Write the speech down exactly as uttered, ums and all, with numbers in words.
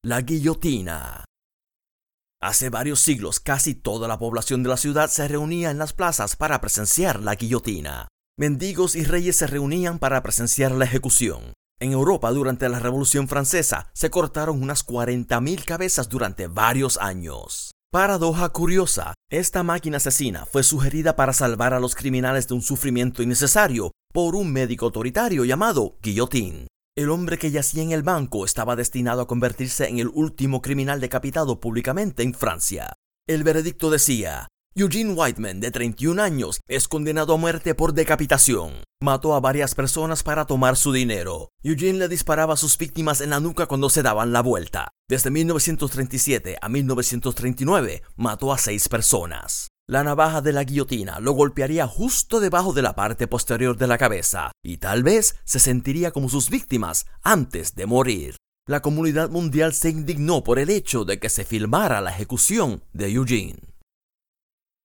La guillotina. Hace varios siglos, casi toda la población de la ciudad se reunía en las plazas para presenciar la guillotina. Mendigos y reyes se reunían para presenciar la ejecución. En Europa, durante la Revolución Francesa, se cortaron unas cuarenta mil cabezas durante varios años. Paradoja curiosa, esta máquina asesina fue sugerida para salvar a los criminales de un sufrimiento innecesario por un médico autoritario llamado Guillotin. El hombre que yacía en el banco estaba destinado a convertirse en el último criminal decapitado públicamente en Francia. El veredicto decía: Eugene Whiteman, de treinta y un años, es condenado a muerte por decapitación. Mató a varias personas para tomar su dinero. Eugene le disparaba a sus víctimas en la nuca cuando se daban la vuelta. Desde mil novecientos treinta y siete a mil novecientos treinta y nueve, mató a seis personas. La navaja de la guillotina lo golpearía justo debajo de la parte posterior de la cabeza, y tal vez se sentiría como sus víctimas antes de morir. La comunidad mundial se indignó por el hecho de que se filmara la ejecución de Eugene.